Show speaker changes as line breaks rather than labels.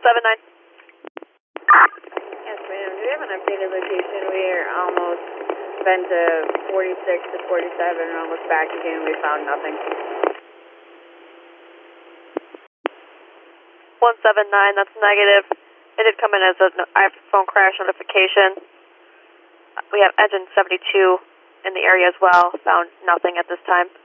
179.
Yes, ma'am. Do we have an updated location? We are almost been to 46 to 47 and almost back again. We found nothing.
179, that's negative. It did come in as an iPhone crash notification. We have engine 72 in the area as well. Found nothing at this time.